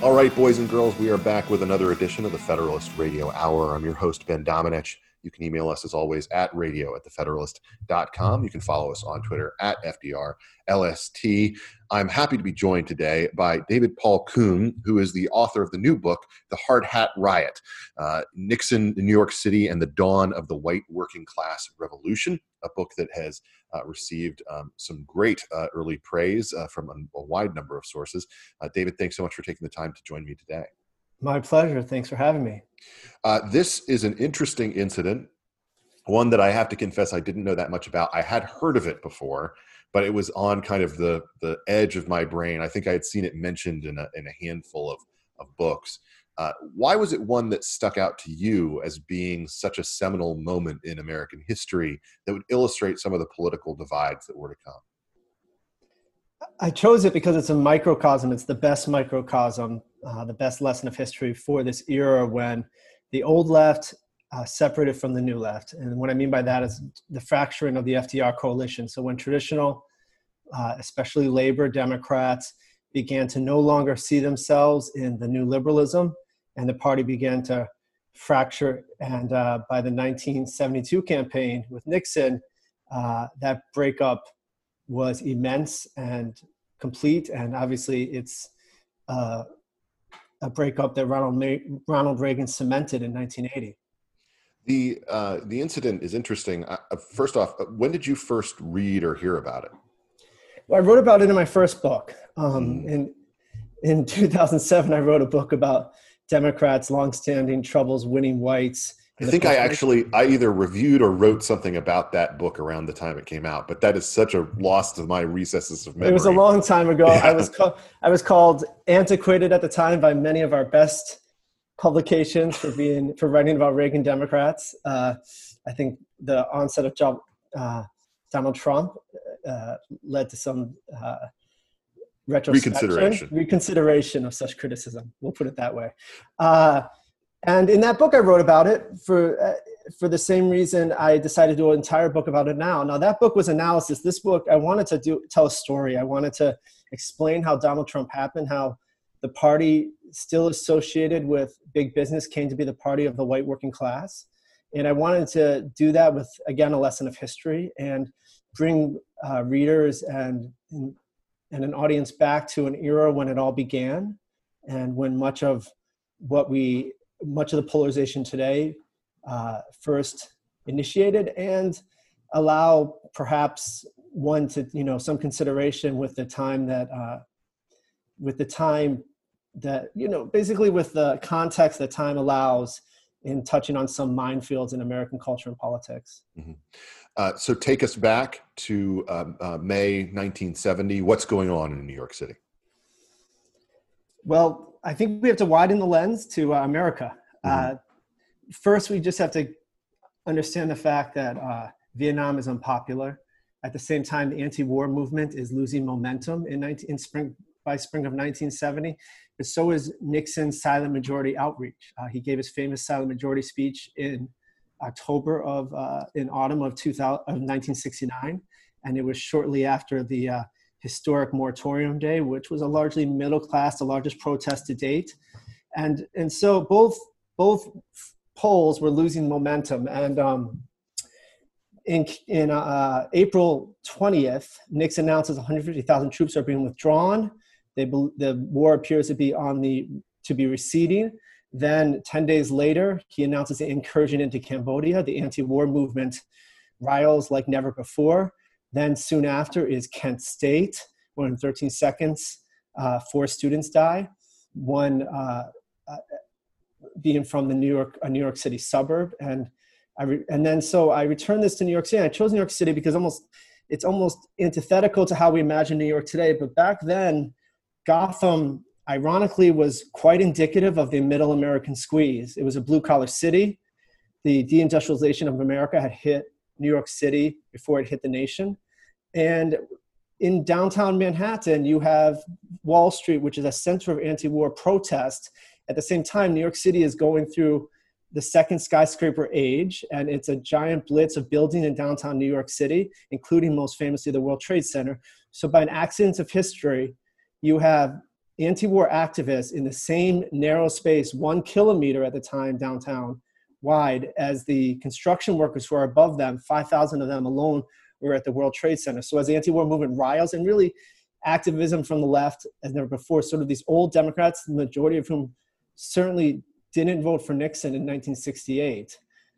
All right, boys and girls, we are back with another edition of the Federalist Radio Hour. I'm your host, Ben Domenech. You can email us, as always, at radio@thefederalist.com. You can follow us on Twitter at FDRLST. I'm happy to be joined today by David Paul Kuhn, who is the author of the new book, The Hard Hat Riot, Nixon, New York City, and the Dawn of the White Working Class Revolution, a book that has received some great early praise from a wide number of sources. David, thanks so much for taking the time to join me today. My pleasure. Thanks for having me. This is an interesting incident, one that I have to confess I didn't know that much about. I had heard of it before, but it was on kind of the edge of my brain. I think I had seen it mentioned in a handful of books. Why was it one that stuck out to you as being such a seminal moment in American history that would illustrate some of the political divides that were to come? I chose it because it's a microcosm. It's the best microcosm, the best lesson of history for this era when the old left separated from the new left. And what I mean by that is the fracturing of the FDR coalition. So when traditional, especially labor Democrats, began to no longer see themselves in the new liberalism, and the party began to fracture. And by the 1972 campaign with Nixon, that breakup was immense and complete. And obviously it's a breakup that Ronald Reagan cemented in 1980. The incident is interesting. First off, when did you first read or hear about it? Well, I wrote about it in my first book. In 2007, I wrote a book about Democrats' longstanding troubles winning whites. I think I either reviewed or wrote something about that book around the time it came out, but that is such a loss to my recesses of memory. It was a long time ago. Yeah. I was called antiquated at the time by many of our best publications for writing about Reagan Democrats. I think the onset of Donald Trump led to some reconsideration of such criticism. We'll put it that way. And in that book, I wrote about it for the same reason I decided to do an entire book about it now. Now, that book was analysis. This book, I wanted to tell a story. I wanted to explain how Donald Trump happened, how the party still associated with big business came to be the party of the white working class. And I wanted to do that with, again, a lesson of history and bring readers and an audience back to an era when it all began and when much of the polarization today first initiated, and allow perhaps one to, some consideration with the time that, basically with the context that time allows in touching on some minefields in American culture and politics. Mm-hmm. So take us back to May 1970. What's going on in New York City? Well, I think we have to widen the lens to America. Mm-hmm. First, we just have to understand the fact that Vietnam is unpopular. At the same time, the anti-war movement is losing momentum by spring of 1970. But so is Nixon's silent majority outreach. He gave his famous silent majority speech in autumn of 1969, and it was shortly after the historic moratorium day, which was a largely middle class, the largest protest to date. And so both polls were losing momentum. And in April 20th, Nixon announces 150,000 troops are being withdrawn. The war appears to be receding. Then 10 days later, he announces an incursion into Cambodia. The anti-war movement riles like never before. Then soon after is Kent State, where in 13 seconds, 4 students die. One being from a New York City suburb. And then I returned this to New York City. I chose New York City because it's almost antithetical to how we imagine New York today. But back then, Gotham, ironically, was quite indicative of the middle American squeeze. It was a blue-collar city. The deindustrialization of America had hit New York City before it hit the nation. And in downtown Manhattan, you have Wall Street, which is a center of anti-war protest. At the same time, New York City is going through the second skyscraper age, and it's a giant blitz of building in downtown New York City, including most famously the World Trade Center. So by an accident of history, you have anti-war activists in the same narrow space, 1 kilometer at the time downtown wide, as the construction workers who are above them, 5,000 of them alone were at the World Trade Center. So as the anti-war movement riles, and really activism from the left as never before, sort of these old Democrats, the majority of whom certainly didn't vote for Nixon in 1968,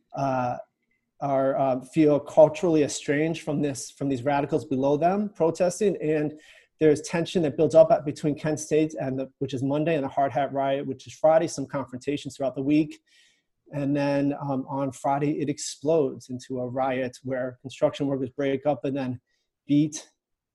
feel culturally estranged from these radicals below them protesting. And there's tension that builds up between Kent State, which is Monday, and the Hard Hat Riot, which is Friday, some confrontations throughout the week. And then on Friday, it explodes into a riot where construction workers break up and then beat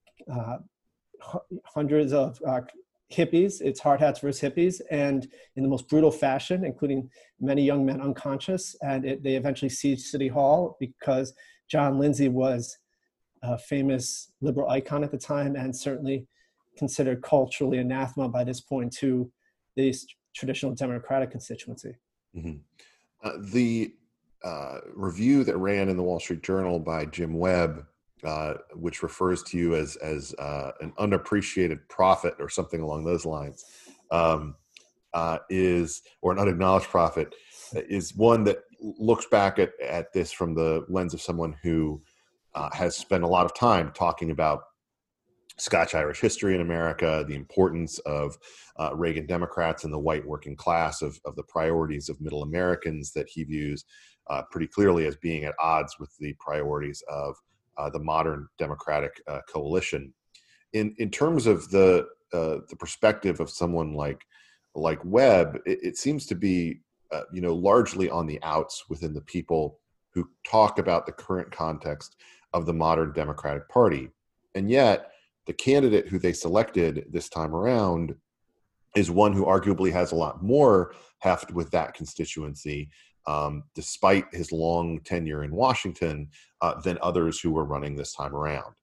hundreds of hippies. It's hard hats versus hippies, and in the most brutal fashion, including many young men unconscious. And they eventually sieged City Hall because John Lindsay was a famous liberal icon at the time, and certainly considered culturally anathema by this point to the traditional Democratic constituency. Mm-hmm. The review that ran in the Wall Street Journal by Jim Webb, which refers to you as an unappreciated prophet or something along those lines, or an unacknowledged prophet, is one that looks back at this from the lens of someone who has spent a lot of time talking about Scotch-Irish history in America, the importance of Reagan Democrats and the white working class, of the priorities of middle Americans that he views pretty clearly as being at odds with the priorities of the modern Democratic coalition. In terms of the perspective of someone like Webb, it seems to be largely on the outs within the people who talk about the current context of the modern Democratic Party, and yet the candidate who they selected this time around is one who arguably has a lot more heft with that constituency, despite his long tenure in Washington, than others who were running this time around.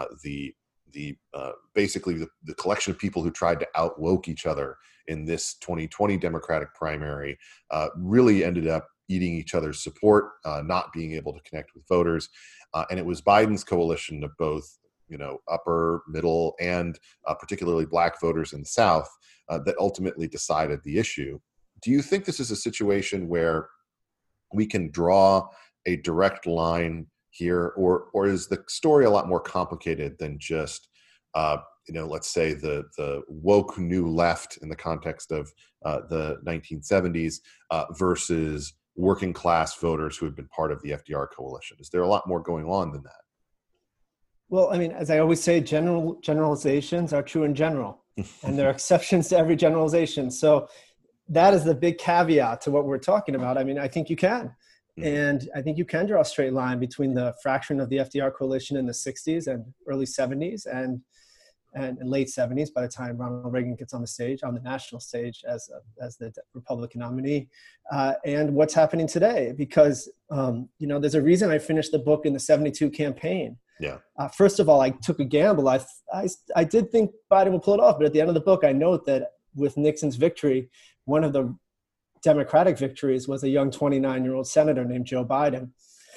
Basically the collection of people who tried to outwoke each other in this 2020 Democratic primary really ended up eating each other's support, not being able to connect with voters. And it was Biden's coalition of both upper, middle, and particularly Black voters in the South that ultimately decided the issue. Do you think this is a situation where we can draw a direct line here, or is the story a lot more complicated than just, let's say the woke new left in the context of the 1970s versus working class voters who have been part of the FDR coalition? Is there a lot more going on than that? Well, I mean, as I always say, generalizations are true in general, and there are exceptions to every generalization. So that is the big caveat to what we're talking about. I mean, I think you can. And I think you can draw a straight line between the fracturing of the FDR coalition in the 60s and early 70s and late 70s, by the time Ronald Reagan gets on the national stage as the Republican nominee, and what's happening today. Because, there's a reason I finished the book in the 72 campaign. Yeah. First of all, I took a gamble. I did think Biden would pull it off, but at the end of the book, I note that with Nixon's victory, one of the Democratic victories was a young 29-year-old senator named Joe Biden.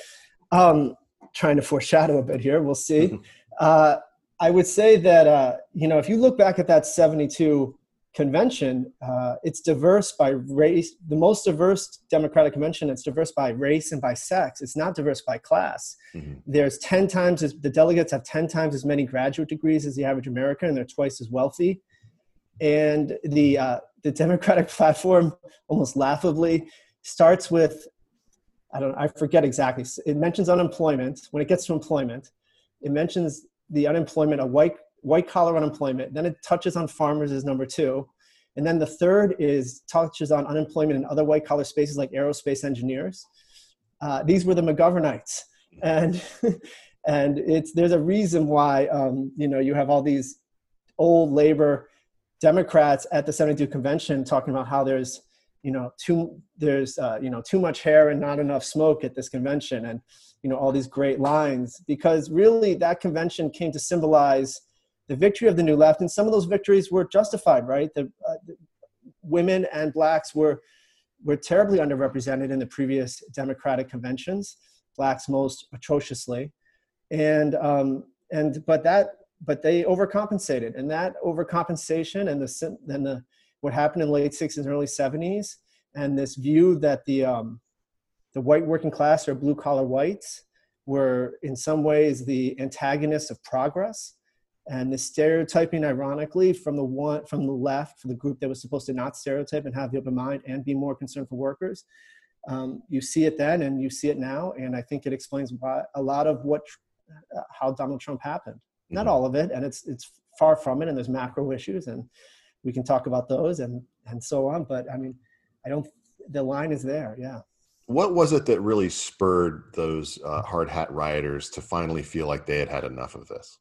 Trying to foreshadow a bit here, we'll see. I would say that, if you look back at that 72 convention, it's diverse by race, the most diverse Democratic convention. It's diverse by race and by sex. It's not diverse by class. There's 10 times the delegates have 10 times as many graduate degrees as the average American, and they're twice as wealthy. And the Democratic platform, almost laughably, starts with, I forget exactly. It mentions unemployment. When it gets to employment, it mentions the unemployment of white collar unemployment. Then it touches on farmers as number 2. And then the third touches on unemployment in other white collar spaces like aerospace engineers. These were the McGovernites. And there's a reason why, you have all these old labor Democrats at the 72 convention talking about how there's too much hair and not enough smoke at this convention, and all these great lines, because really that convention came to symbolize the victory of the New Left, and some of those victories were justified, right? The women and Blacks were terribly underrepresented in the previous Democratic conventions, Blacks most atrociously, but that but they overcompensated, and that overcompensation and the what happened in the late 60s and early 70s, and this view that the white working class or blue collar whites were in some ways the antagonists of progress, and the stereotyping, ironically, from the left, for the group that was supposed to not stereotype and have the open mind and be more concerned for workers. You see it then, and you see it now, and I think it explains why a lot of how Donald Trump happened. Not all of it, and it's far from it, and there's macro issues, and we can talk about those and so on. But I mean, the line is there, yeah. What was it that really spurred those hard hat rioters to finally feel like they had enough of this?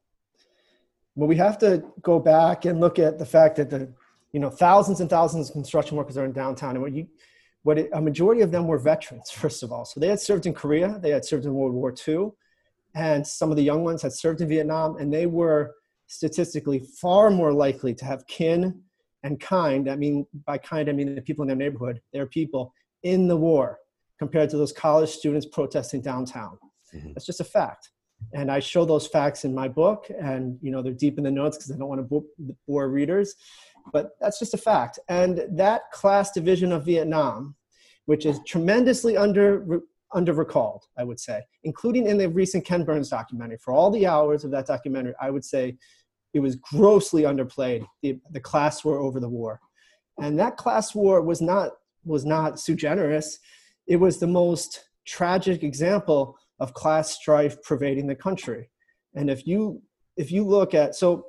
Well, we have to go back and look at the fact that thousands and thousands of construction workers are in downtown, and a majority of them were veterans, first of all. So they had served in Korea, they had served in World War II, and some of the young ones had served in Vietnam, and they were statistically far more likely to have kin and kind. I mean, by kind, I mean the people in their neighborhood, their people in the war, compared to those college students protesting downtown. Mm-hmm. That's just a fact. And I show those facts in my book, and they're deep in the notes because I don't want to bore readers, but that's just a fact. And that class division of Vietnam, which is tremendously under-recalled, I would say, including in the recent Ken Burns documentary. For all the hours of that documentary, I would say it was grossly underplayed, the class war over the war. And that class war was not sui generis. It was the most tragic example of class strife pervading the country. And if you look at, so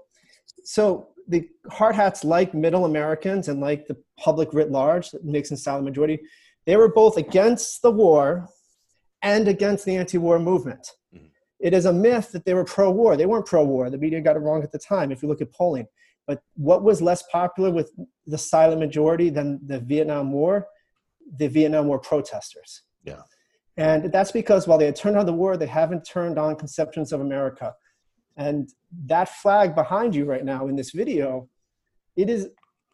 the hard hats, like middle Americans and like the public writ large, the Nixon style majority, they were both against the war and against the anti-war movement. Mm-hmm. It is a myth that they were pro-war. They weren't pro-war. The media got it wrong at the time, if you look at polling. But what was less popular with the silent majority than the Vietnam War? The Vietnam War protesters. Yeah. And that's because while they had turned on the war, they haven't turned on conceptions of America. And that flag behind you right now in this video, it is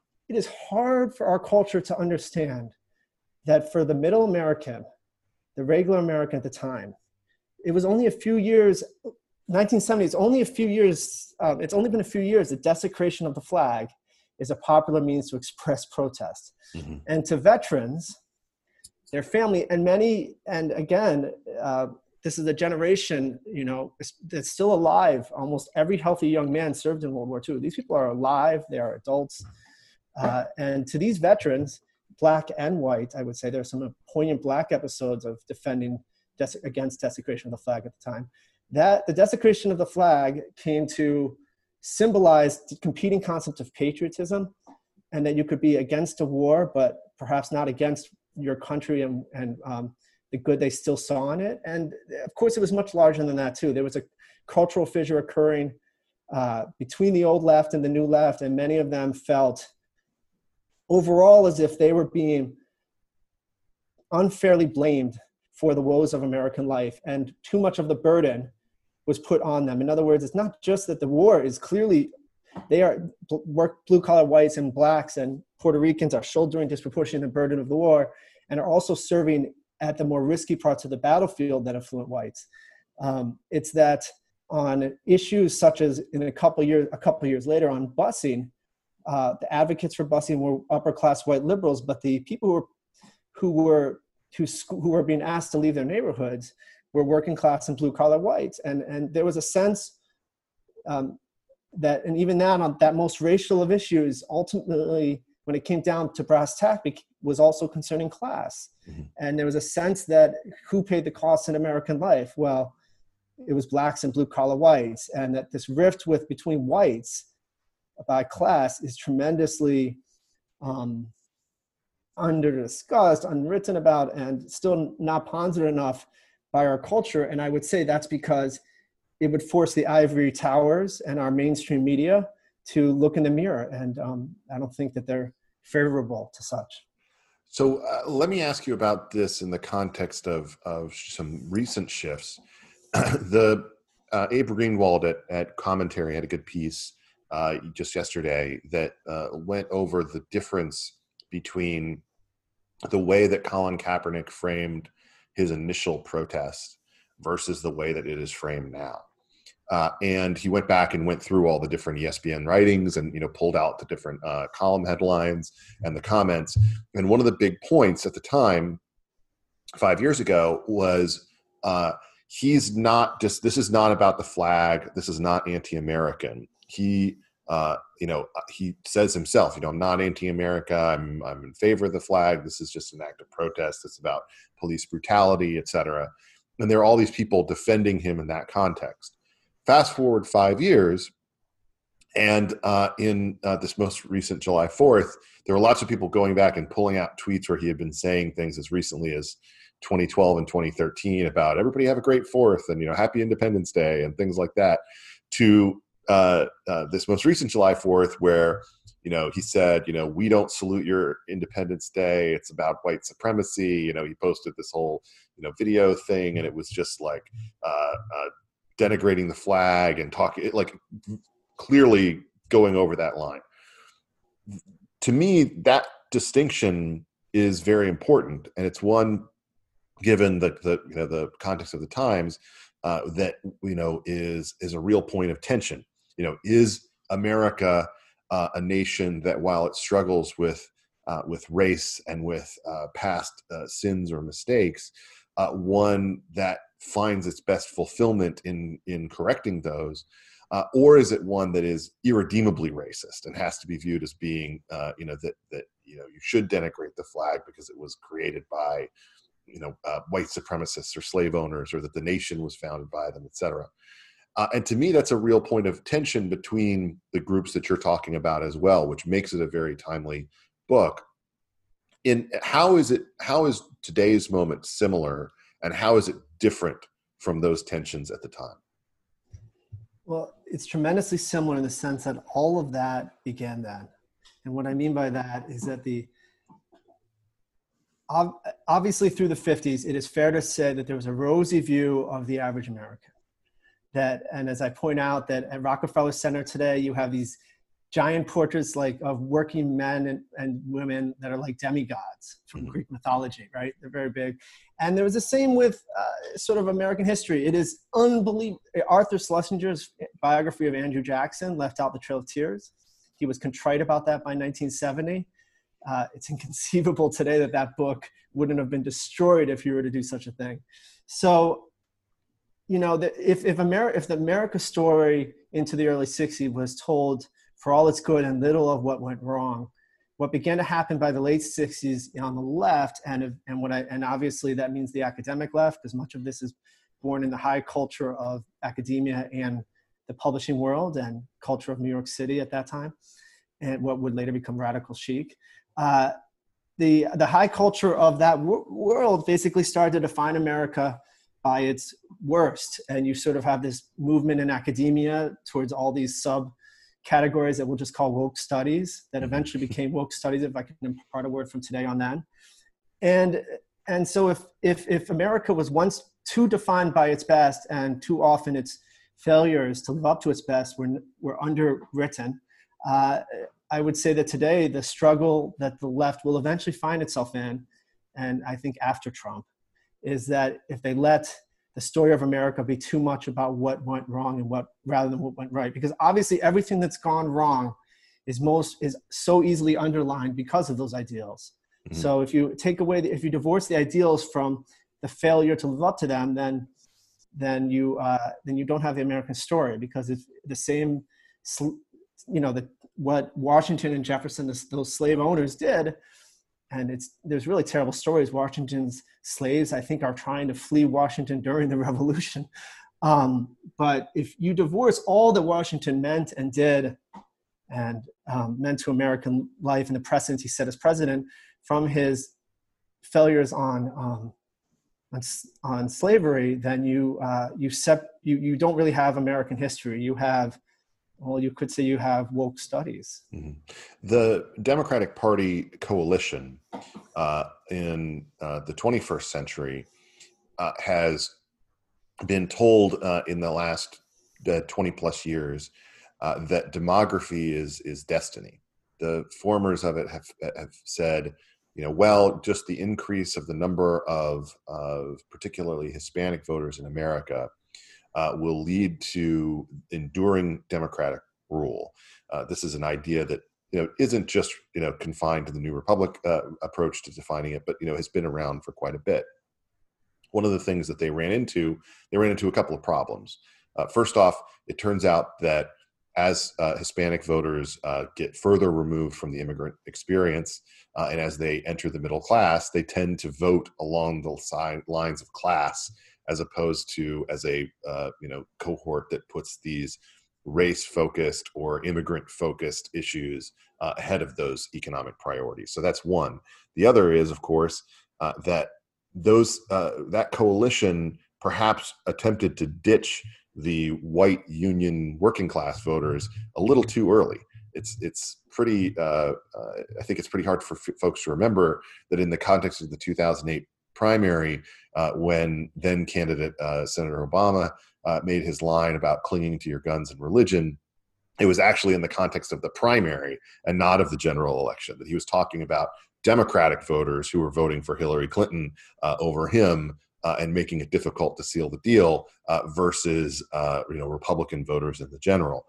hard for our culture to understand that for the middle American, the regular American at the time, it was only a few years, 1970, it's only been a few years, the desecration of the flag is a popular means to express protest. Mm-hmm. And to veterans, their family, and again, this is a generation, that's still alive. Almost every healthy young man served in World War II. These people are alive, they are adults. And to these veterans, black and white, I would say there's some poignant black episodes of defending against desecration of the flag at the time. That the desecration of the flag came to symbolize the competing concept of patriotism, and that you could be against a war, but perhaps not against your country and the good they still saw in it. And of course, it was much larger than that too. There was a cultural fissure occurring between the old left and the new left, and many of them felt overall as if they were being unfairly blamed for the woes of American life, and too much of the burden was put on them. In other words, it's not just that the war is clearly, blue-collar whites and blacks and Puerto Ricans are shouldering disproportionate burden of the war, and are also serving at the more risky parts of the battlefield than affluent whites. It's that on issues such as in a couple of years later on busing, the advocates for busing were upper-class white liberals, but the people who were being asked to leave their neighborhoods were working class and blue-collar whites. And there was a sense that, and even that on that most racial of issues, ultimately, when it came down to brass tack, was also concerning class. Mm-hmm. And there was a sense that who paid the cost in American life? Well, it was blacks and blue-collar whites, and that this rift between whites by class is tremendously under-discussed, unwritten about, and still not pondered enough by our culture. And I would say that's because it would force the ivory towers and our mainstream media to look in the mirror. And I don't think that they're favorable to such. So let me ask you about this in the context of some recent shifts. The Abe Greenwald at Commentary had a good piece just yesterday that went over the difference between the way that Colin Kaepernick framed his initial protest versus the way that it is framed now. And he went back and went through all the different ESPN writings and, pulled out the different column headlines and the comments. And one of the big points at the time, 5 years ago, was this is not about the flag. This is not anti-American. He says himself, I'm not anti-America. I'm in favor of the flag. This is just an act of protest. It's about police brutality, et cetera. And there are all these people defending him in that context. Fast forward 5 years, and in this most recent July 4th, there were lots of people going back and pulling out tweets where he had been saying things as recently as 2012 and 2013 about everybody have a great 4th and, happy Independence Day and things like that, to this most recent July 4th where, he said, we don't salute your Independence Day. It's about white supremacy. He posted this whole, video thing, and it was just like denigrating the flag and talking, like clearly going over that line. To me, that distinction is very important, and it's one, given the context of the times, that is a real point of tension. Is America a nation that, while it struggles with race and with past sins or mistakes, one that finds its best fulfillment in correcting those, or is it one that is irredeemably racist and has to be viewed as being, that you should denigrate the flag because it was created by, white supremacists or slave owners, or that the nation was founded by them, et cetera. And to me, that's a real point of tension between the groups that you're talking about as well, which makes it a very timely book. How is today's moment similar, and how is it different from those tensions at the time? Well, it's tremendously similar in the sense that all of that began then. And what I mean by that is that obviously through the 50s, it is fair to say that there was a rosy view of the average American. And as I point out, that at Rockefeller Center today, you have these giant portraits of working men and women that are like demigods from Greek mythology, right? They're very big. And there was the same with sort of American history. It is unbelievable. Arthur Schlesinger's biography of Andrew Jackson left out the Trail of Tears. He was contrite about that by 1970. It's inconceivable today that book wouldn't have been destroyed if you were to do such a thing. So, if the America story into the early 60s was told for all its good and little of what went wrong, what began to happen by the late 60s on the left, and obviously that means the academic left, because much of this is born in the high culture of academia and the publishing world and culture of New York City at that time, and what would later become radical chic. The high culture of that world basically started to define America by its worst. And you sort of have this movement in academia towards all these subcategories that we'll just call woke studies, that eventually became woke studies, if I can impart a word from today on that. And so if America was once too defined by its best, and too often its failures to live up to its best were underwritten, I would say that today the struggle that the left will eventually find itself in, and I think after Trump, is that if they let the story of America be too much about what went wrong and rather than what went right, because obviously everything that's gone wrong is so easily underlined because of those ideals. Mm-hmm. So if you if you divorce the ideals from the failure to live up to them, then you don't have the American story, because it's the same, what Washington and Jefferson, those slave owners, did. And there's really terrible stories. Washington's slaves, I think, are trying to flee Washington during the Revolution. But if you divorce all that Washington meant and did, and meant to American life and the precedents he set as president, from his failures on slavery, then you don't really have American history. You have, well, you could say you have woke studies. Mm-hmm. The Democratic Party coalition in the 21st century has been told in the last 20 plus years that demography is destiny. The formers of it have said, just the increase of the number of particularly Hispanic voters in America will lead to enduring democratic rule. This is an idea that isn't just confined to the New Republic approach to defining it, but has been around for quite a bit. One of the things that they ran into a couple of problems. First off, it turns out that as Hispanic voters get further removed from the immigrant experience, and as they enter the middle class, they tend to vote along the lines of class, as opposed to as a cohort that puts these race-focused or immigrant-focused issues ahead of those economic priorities. So that's one. The other is, of course, that that coalition perhaps attempted to ditch the white union working class voters a little too early. It's pretty. I think it's pretty hard for folks to remember that in the context of the 2008 primary, when then candidate Senator Obama made his line about clinging to your guns and religion, it was actually in the context of the primary and not of the general election, that he was talking about Democratic voters who were voting for Hillary Clinton over him and making it difficult to seal the deal versus Republican voters in the general.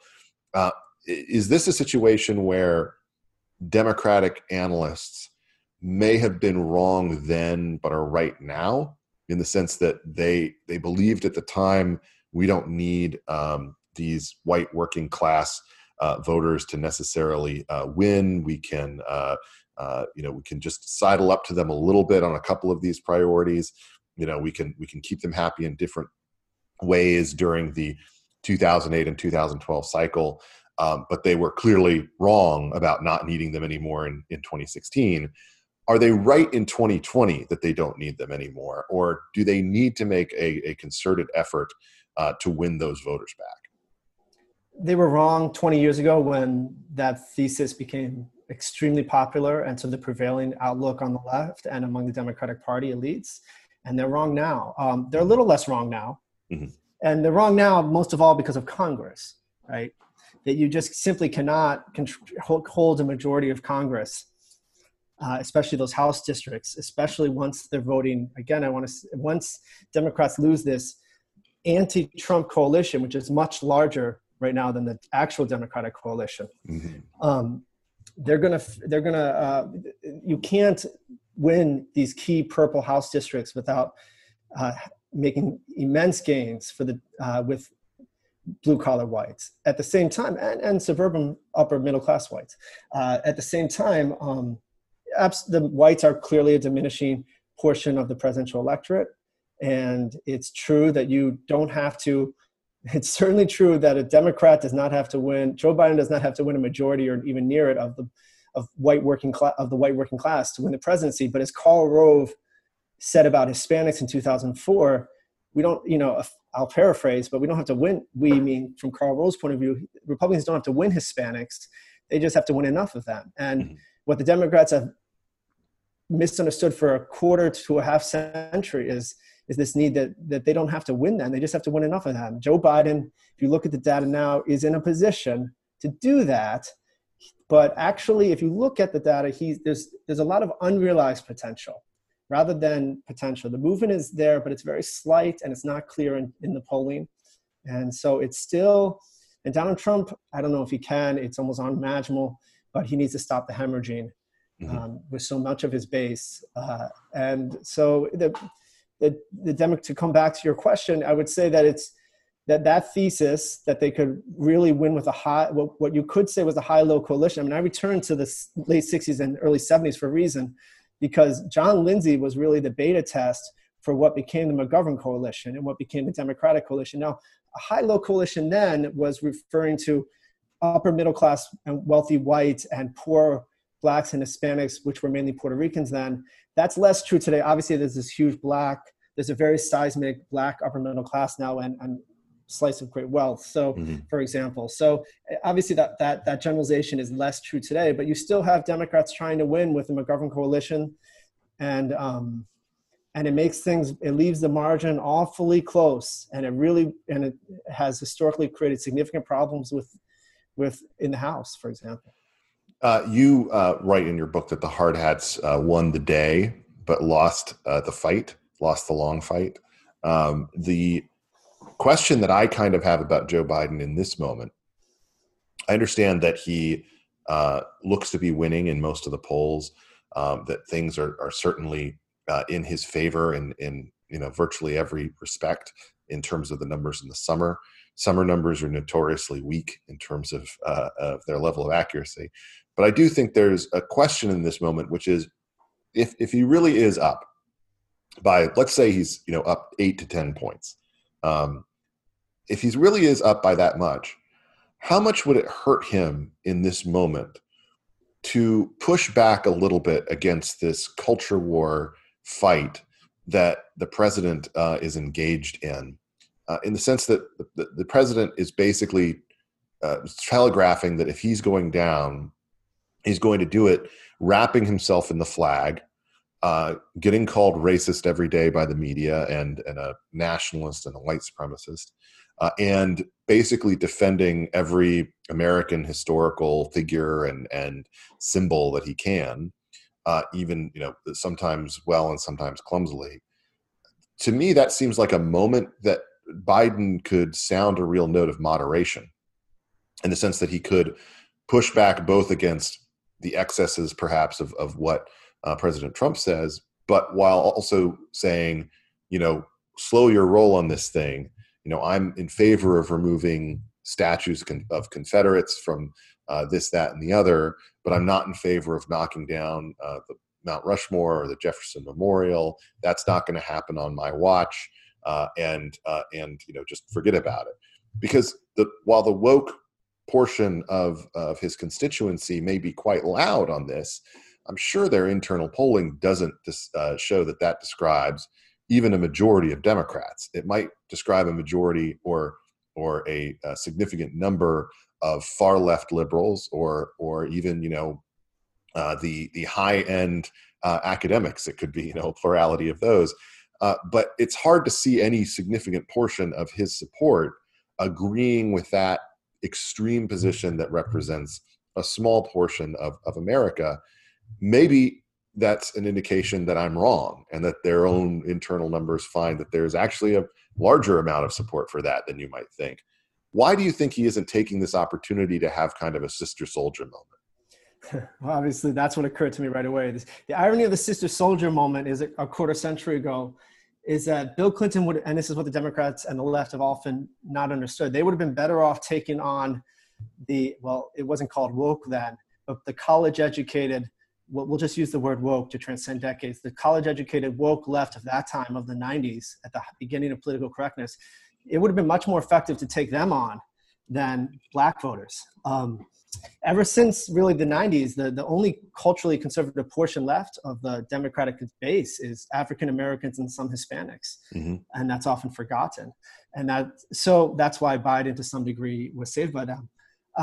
Is this a situation where Democratic analysts may have been wrong then but are right now, in the sense that they believed at the time we don't need these white working class voters to necessarily win? We can we can just sidle up to them a little bit on a couple of these priorities. We can keep them happy in different ways during the 2008 and 2012 cycle, but they were clearly wrong about not needing them anymore in 2016. Are they right in 2020 that they don't need them anymore, or do they need to make a concerted effort to win those voters back? They were wrong 20 years ago when that thesis became extremely popular and so the prevailing outlook on the left and among the Democratic Party elites. And they're wrong now. They're a little less wrong now. Mm-hmm. And they're wrong now, most of all, because of Congress, right? That you just simply cannot hold a majority of Congress, especially those House districts, especially once they're voting. Again, once Democrats lose this anti-Trump coalition, which is much larger right now than the actual Democratic coalition, mm-hmm. You can't win these key purple House districts without making immense gains for with blue-collar whites at the same time, and suburban upper middle-class whites. At the same time, the whites are clearly a diminishing portion of the presidential electorate, and it's true that you don't have to. It's certainly true that a Democrat does not have to win. Joe Biden does not have to win a majority or even near it of the white working class to win the presidency. But as Karl Rove said about Hispanics in 2004, we don't. I'll paraphrase, but we don't have to win. We mean from Karl Rove's point of view, Republicans don't have to win Hispanics; they just have to win enough of them. And mm-hmm. what the Democrats have misunderstood for a quarter to a half century is this need that they don't have to win them. They just have to win enough of them. Joe Biden, if you look at the data now, is in a position to do that. But actually, if you look at the data, there's a lot of unrealized potential rather than potential. The movement is there, but it's very slight and it's not clear in the polling. And so it's still, and Donald Trump, I don't know if he can, it's almost unimaginable, but he needs to stop the hemorrhaging with so much of his base. And so to come back to your question, I would say that it's that thesis that they could really win with what you could say was a high-low coalition. I mean, I returned to the late 60s and early 70s for a reason, because John Lindsay was really the beta test for what became the McGovern coalition and what became the Democratic coalition. Now, a high-low coalition then was referring to upper middle class and wealthy whites and poor blacks and Hispanics, which were mainly Puerto Ricans then. That's less true today. Obviously, there's a very seismic black upper middle class now and slice of great wealth. So, for example, obviously that generalization is less true today, but you still have Democrats trying to win with the McGovern coalition, and it leaves the margin awfully close, and it has historically created significant problems with in the House, for example. You write in your book that the hard hats won the day, but lost the long fight. The question that I kind of have about Joe Biden in this moment, I understand that he looks to be winning in most of the polls, that things are certainly in his favor in virtually every respect in terms of the numbers in the summer. Summer numbers are notoriously weak in terms of their level of accuracy. But I do think there's a question in this moment, which is if he really is up by, let's say he's up 8 to 10 points. If he really is up by that much, how much would it hurt him in this moment to push back a little bit against this culture war fight that the president is engaged in the sense that the president is basically telegraphing that if he's going down, he's going to do it wrapping himself in the flag, getting called racist every day by the media and a nationalist and a white supremacist, and basically defending every American historical figure and symbol that he can, even sometimes well and sometimes clumsily. To me, that seems like a moment that Biden could sound a real note of moderation, in the sense that he could push back both against the excesses, perhaps, of what President Trump says, but while also saying, slow your roll on this thing. I'm in favor of removing statues of Confederates from this, that, and the other, but I'm not in favor of knocking down the Mount Rushmore or the Jefferson Memorial. That's not going to happen on my watch, and just forget about it. Because while the woke portion of his constituency may be quite loud on this, I'm sure their internal polling doesn't show that describes even a majority of Democrats. It might describe a majority or a significant number of far left liberals, or even the high end academics. It could be a plurality of those, but it's hard to see any significant portion of his support agreeing with that extreme position that represents a small portion of America. Maybe that's an indication that I'm wrong, and that their own internal numbers find that there's actually a larger amount of support for that than you might think. Why do you think he isn't taking this opportunity to have kind of a sister soldier moment? Well, obviously, that's what occurred to me right away. The irony of the sister soldier moment is a quarter century ago, is that Bill Clinton would, and this is what the Democrats and the left have often not understood, they would have been better off taking on it wasn't called woke then, but the college-educated, we'll just use the word woke to transcend decades, the college-educated woke left of that time, of the 90s, at the beginning of political correctness. It would have been much more effective to take them on than black voters. Ever since really the 90s, the only culturally conservative portion left of the Democratic base is African Americans and some Hispanics. Mm-hmm. And that's often forgotten. And so that's why Biden to some degree was saved by them.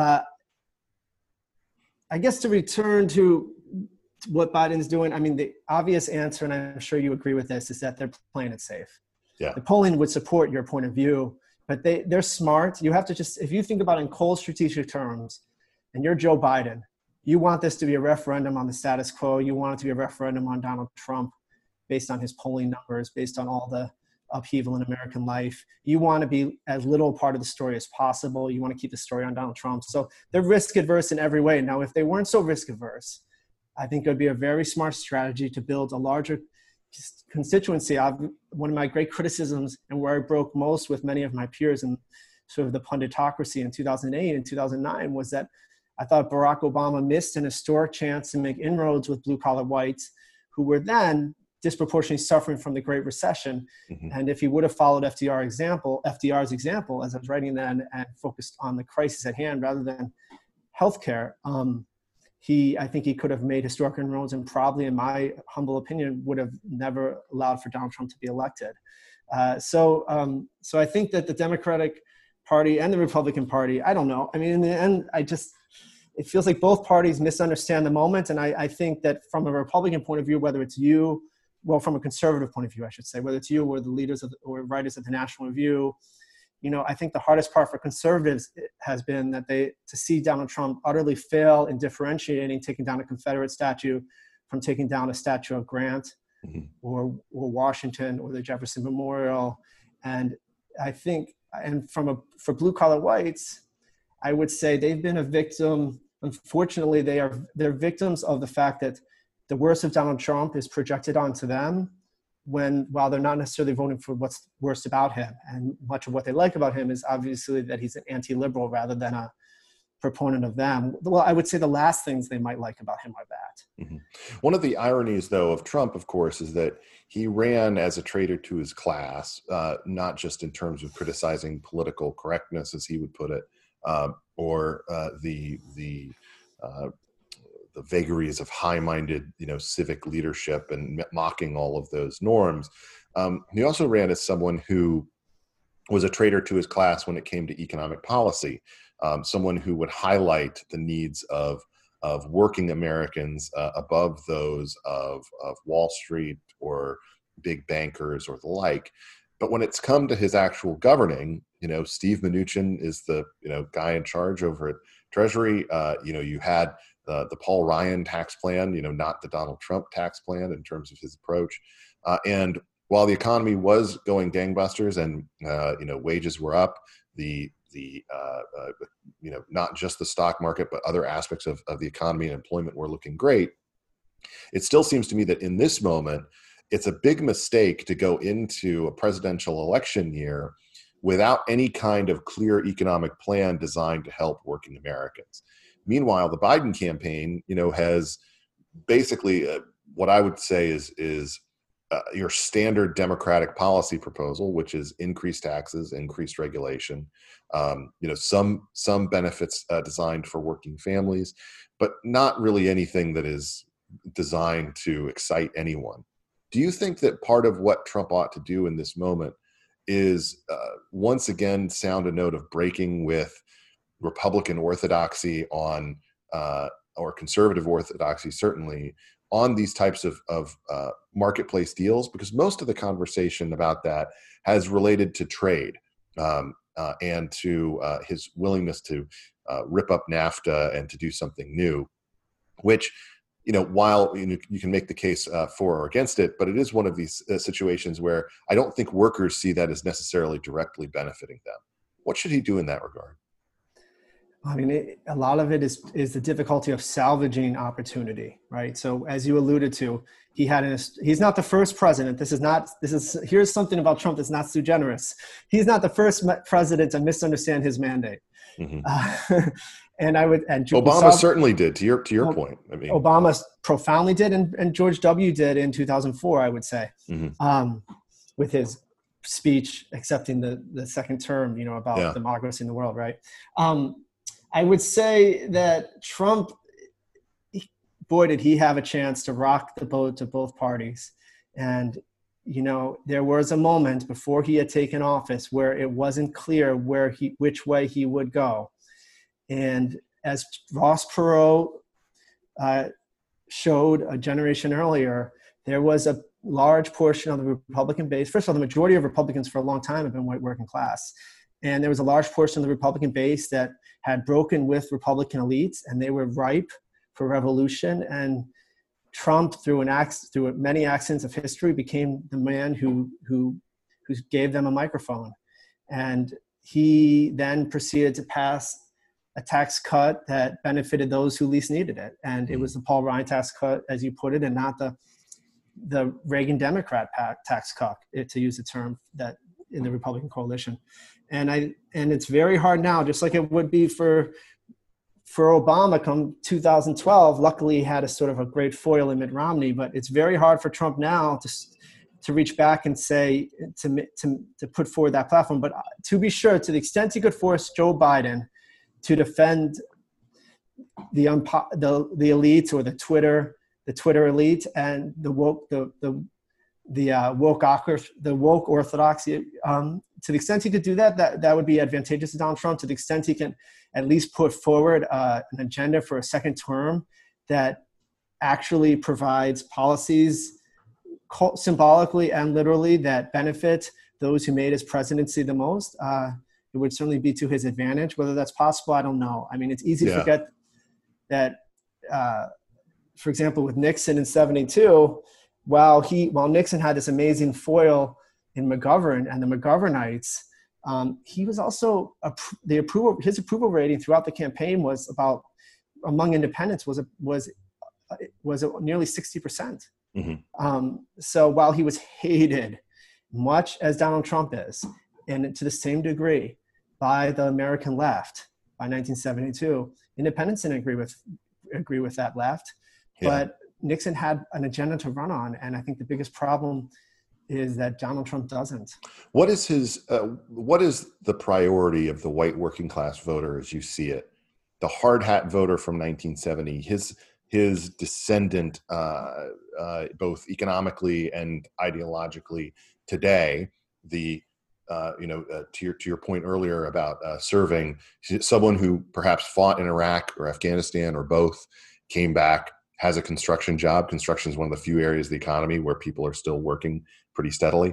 I guess to return to what Biden's doing, I mean, the obvious answer, and I'm sure you agree with this, is that they're playing it safe. Yeah. The polling would support your point of view, but they're smart. You have to if you think about it in cold strategic terms, and you're Joe Biden, you want this to be a referendum on the status quo. You want it to be a referendum on Donald Trump based on his polling numbers, based on all the upheaval in American life. You want to be as little part of the story as possible. You want to keep the story on Donald Trump. So they're risk adverse in every way. Now, if they weren't so risk adverse, I think it would be a very smart strategy to build a larger constituency. One of my great criticisms, and where I broke most with many of my peers in sort of the punditocracy in 2008 and 2009, was that I thought Barack Obama missed an historic chance to make inroads with blue-collar whites who were then disproportionately suffering from the Great Recession. Mm-hmm. And if he would have followed FDR's example, as I was writing then, and focused on the crisis at hand rather than healthcare, I think he could have made historic inroads, and probably, in my humble opinion, would have never allowed for Donald Trump to be elected. So I think that the Democratic Party and the Republican Party, I don't know. I mean, in the end, it feels like both parties misunderstand the moment. And I think that from a Republican point of view, whether it's you, from a conservative point of view, I should say, whether it's you or the leaders or writers of the National Review, I think the hardest part for conservatives has been that to see Donald Trump utterly fail in differentiating taking down a Confederate statue from taking down a statue of Grant, mm-hmm. or Washington or the Jefferson Memorial. And I think and for blue collar whites, I would say they've been a victim. Unfortunately, they're victims of the fact that the worst of Donald Trump is projected onto them while they're not necessarily voting for what's worst about him. And much of what they like about him is obviously that he's an anti-liberal rather than a proponent of them. Well, I would say the last things they might like about him are that. Mm-hmm. One of the ironies, though, of Trump, of course, is that he ran as a traitor to his class, not just in terms of criticizing political correctness, as he would put it, or the vagaries of high-minded, civic leadership and mocking all of those norms. He also ran as someone who was a traitor to his class when it came to economic policy, someone who would highlight the needs of working Americans above those of Wall Street or big bankers or the like. But when it's come to his actual governing, Steve Mnuchin is the guy in charge over at Treasury. You had the Paul Ryan tax plan, not the Donald Trump tax plan in terms of his approach. And while the economy was going gangbusters and wages were up, not just the stock market, but other aspects of the economy and employment were looking great. It still seems to me that in this moment, it's a big mistake to go into a presidential election year without any kind of clear economic plan designed to help working Americans. Meanwhile, the Biden campaign, has basically what I would say is your standard Democratic policy proposal, which is increased taxes, increased regulation, some benefits designed for working families, but not really anything that is designed to excite anyone. Do you think that part of what Trump ought to do in this moment is once again sound a note of breaking with Republican orthodoxy or conservative orthodoxy, certainly, on these types of marketplace deals? Because most of the conversation about that has related to trade and to his willingness to rip up NAFTA and to do something new, which, while you can make the case for or against it, but it is one of these situations where I don't think workers see that as necessarily directly benefiting them. What should he do in that regard? I mean, a lot of it is the difficulty of salvaging opportunity, right? So as you alluded to, he's not the first president. Here's something about Trump that's not so generous. He's not the first president to misunderstand his mandate. Mm-hmm. Obama certainly did, to your point. I mean, Obama profoundly did, and George W. did in 2004, I would say, mm-hmm. With his speech accepting the second term, about democracy in the world, right? I would say that Trump, boy, did he have a chance to rock the boat to both parties. And, there was a moment before he had taken office where it wasn't clear which way he would go. And as Ross Perot showed a generation earlier, there was a large portion of the Republican base. First of all, the majority of Republicans for a long time have been white working class. And there was a large portion of the Republican base that had broken with Republican elites, and they were ripe for revolution. And Trump, through many accidents of history, became the man who gave them a microphone. And he then proceeded to pass a tax cut that benefited those who least needed it. And it was the Paul Ryan tax cut, as you put it, and not the Reagan Democrat tax cut, to use the term that in the Republican coalition. And it's very hard now, just like it would be for Obama come 2012. Luckily, he had a sort of a great foil in Mitt Romney, but it's very hard for Trump now to reach back and say, to put forward that platform. But to be sure, to the extent he could force Joe Biden to defend the elites or the Twitter elite and the woke orthodoxy, to the extent he could do that would be advantageous to Donald Trump. To the extent he can at least put forward an agenda for a second term that actually provides policies symbolically and literally that benefit those who made his presidency the most, it would certainly be to his advantage. Whether that's possible, I don't know. I mean, it's easy to forget that, for example, with Nixon in 1972, while Nixon had this amazing foil in McGovern and the McGovernites, He was also his approval rating throughout the campaign was about, among independents, was nearly 60%. So while he was hated, much as Donald Trump is, and to the same degree, by the American left by 1972, independents didn't agree with that left. But Nixon had an agenda to run on, and I think the biggest problem is that Donald Trump doesn't. What is the priority of the white working class voter as you see it? The hard hat voter from 1970, his descendant, both economically and ideologically today. To your point earlier about serving, someone who perhaps fought in Iraq or Afghanistan or both, came back, has a construction job. Construction is one of the few areas of the economy where people are still working pretty steadily.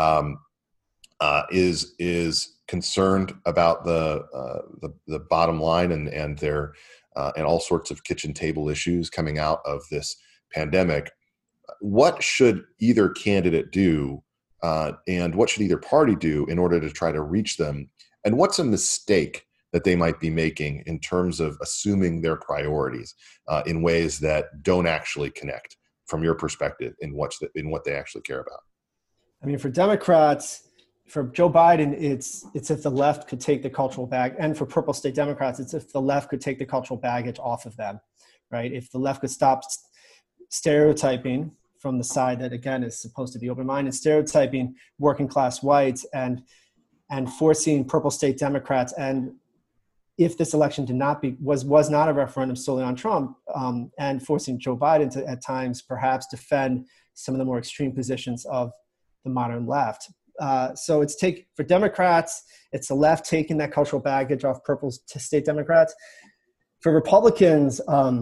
Is concerned about the bottom line and their and all sorts of kitchen table issues coming out of this pandemic. What should either candidate do, and what should either party do in order to try to reach them? And what's a mistake that they might be making in terms of assuming their priorities in ways that don't actually connect, from your perspective, in what they actually care about? I mean, for Democrats, for Joe Biden, it's if the left could take the cultural bag, and for purple state Democrats, it's if the left could take the cultural baggage off of them, right? If the left could stop stereotyping from the side that, again, is supposed to be open-minded, stereotyping working class whites and forcing purple state Democrats, and if this election was not a referendum solely on Trump, and forcing Joe Biden to at times perhaps defend some of the more extreme positions of the modern left. So for Democrats, it's the left taking that cultural baggage off purple state Democrats. For Republicans,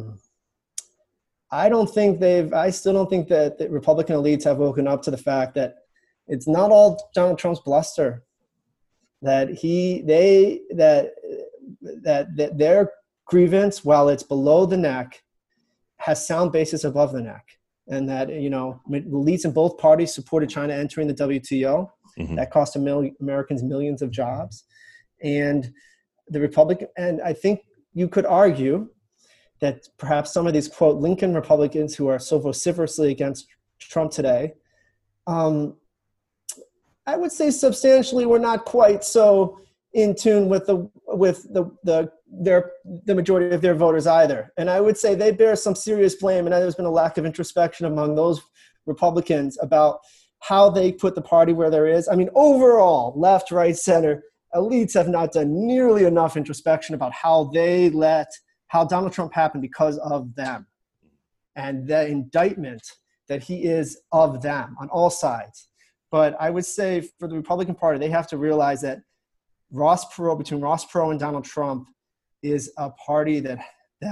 I still don't think that the Republican elites have woken up to the fact that it's not all Donald Trump's bluster, that their grievance, while it's below the neck, has sound basis above the neck. And that, elites in both parties supported China entering the WTO. Mm-hmm. That cost Americans millions of jobs. And and I think you could argue that perhaps some of these, quote, Lincoln Republicans who are so vociferously against Trump today, I would say substantially we're not quite so in tune with the majority of their voters either. And I would say they bear some serious blame, and there's been a lack of introspection among those Republicans about how they put the party where there is. I mean, overall, left, right, center, elites have not done nearly enough introspection about how Donald Trump happened because of them, and the indictment that he is of them on all sides. But I would say for the Republican Party, they have to realize that between Ross Perot and Donald Trump is a party that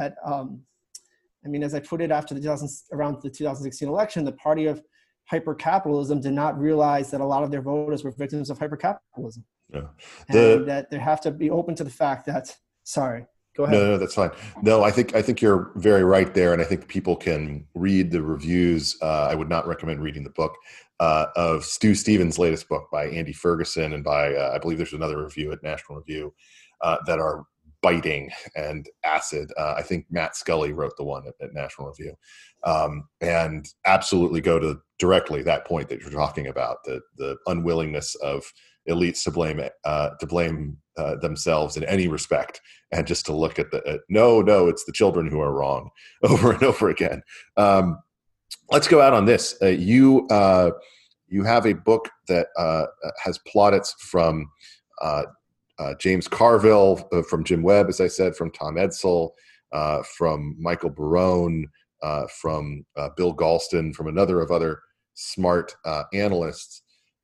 as I put it around the 2016 election, the party of hyper-capitalism did not realize that a lot of their voters were victims of hyper-capitalism. Yeah. And that they have to be open to the fact that, sorry, go ahead. No, that's fine. No, I think you're very right there. And I think people can read the reviews. I would not recommend reading the book of Stu Stevens' latest book by Andy Ferguson and by, I believe there's another review at National Review that are biting and acid. I think Matt Scully wrote the one at National Review. And absolutely go to directly that point that you're talking about, the unwillingness of elites to blame themselves in any respect, and just to look at no, it's the children who are wrong over and over again. Let's go out on this. You have a book that has plaudits from James Carville, from Jim Webb, as I said, from Tom Edsall, from Michael Barone, from Bill Galston, from another of other smart analysts.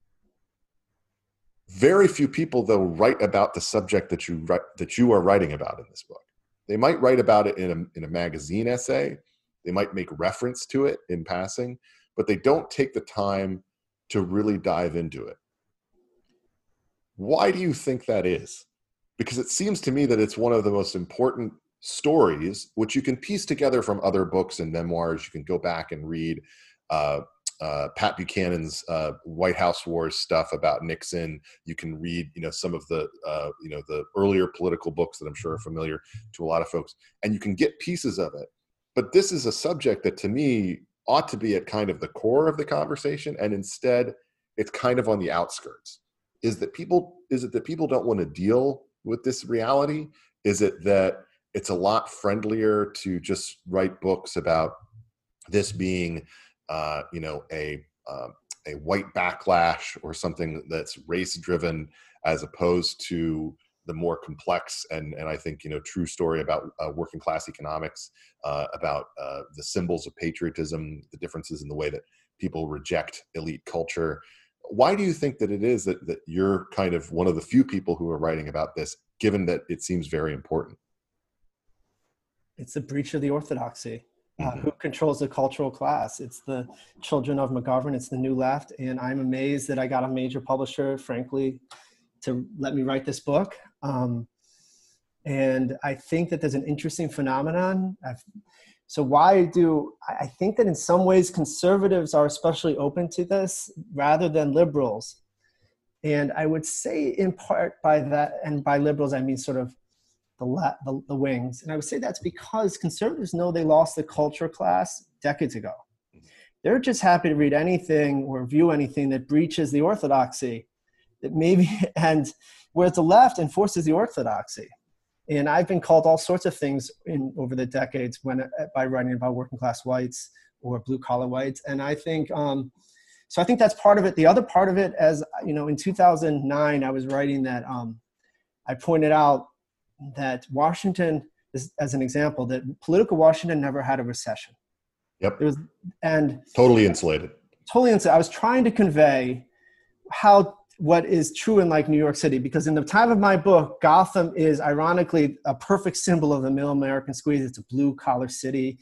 Very few people, though, write about the subject that you are writing about in this book. They might write about it in a magazine essay. They might make reference to it in passing, but they don't take the time to really dive into it. Why do you think that is? Because it seems to me that it's one of the most important stories, which you can piece together from other books and memoirs. You can go back and read Pat Buchanan's White House Wars stuff about Nixon. You can read, some of the, the earlier political books that I'm sure are familiar to a lot of folks, and you can get pieces of it. But this is a subject that to me ought to be at kind of the core of the conversation, and instead it's kind of on the outskirts. Is it that people don't want to deal with this reality? Is it that it's a lot friendlier to just write books about this being, a white backlash or something that's race driven, as opposed to the more complex and I think, true story about working class economics, about the symbols of patriotism, the differences in the way that people reject elite culture? Why do you think that it is that you're kind of one of the few people who are writing about this, given that it seems very important? It's a breach of the orthodoxy. Who controls the cultural class? It's the children of McGovern. It's the New Left. And I'm amazed that I got a major publisher, frankly, to let me write this book. And I think that there's an interesting phenomenon. I think that in some ways conservatives are especially open to this rather than liberals. And I would say in part by that, and by liberals, I mean sort of the wings. And I would say that's because conservatives know they lost the culture class decades ago. They're just happy to read anything or view anything that breaches the orthodoxy, and whereas the left enforces the orthodoxy. And I've been called all sorts of things over the decades by writing about working class whites or blue collar whites. And I think, so I think that's part of it. The other part of it, as in 2009, I was writing that I pointed out that Washington, as an example, that political Washington never had a recession. Yep. And totally insulated. Totally insulated. I was trying to convey what is true in like New York City, because in the time of my book, Gotham is ironically a perfect symbol of the middle American squeeze. It's a blue collar city.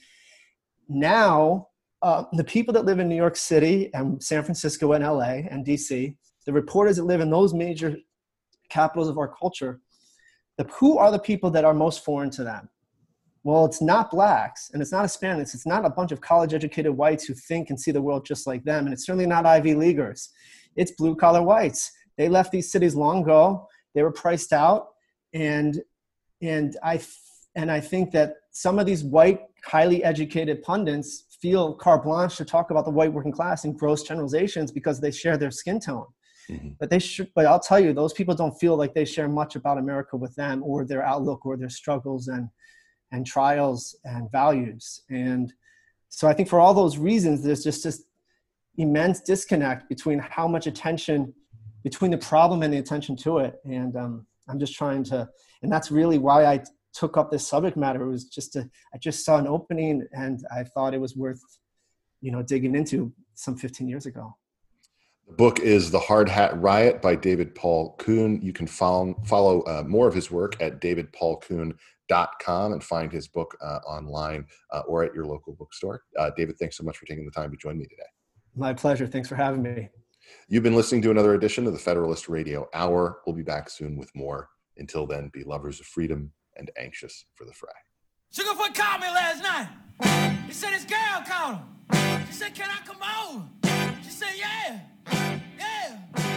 Now, the people that live in New York City and San Francisco and LA and DC, the reporters that live in those major capitals of our culture, who are the people that are most foreign to them? Well, it's not blacks, and it's not Hispanics. It's not a bunch of college-educated whites who think and see the world just like them, and it's certainly not Ivy Leaguers. It's blue-collar whites. They left these cities long ago. They were priced out, and I think that some of these white, highly educated pundits feel carte blanche to talk about the white working class in gross generalizations because they share their skin tone. Mm-hmm. But I'll tell you, those people don't feel like they share much about America with them, or their outlook, or their struggles and trials and values. And so I think for all those reasons, there's just this immense disconnect between how much attention, between the problem and the attention to it. And I'm just trying to, and that's really why I took up this subject matter. It was I just saw an opening, and I thought it was worth, digging into some 15 years ago. The book is The Hard Hat Riot by David Paul Kuhn. You can follow more of his work at davidpaulkuhn.com and find his book online or at your local bookstore. David, thanks so much for taking the time to join me today. My pleasure. Thanks for having me. You've been listening to another edition of the Federalist Radio Hour. We'll be back soon with more. Until then, be lovers of freedom and anxious for the fray. Sugarfoot called me last night. He said his girl called him. She said, "Can I come over?" She said, "Yeah.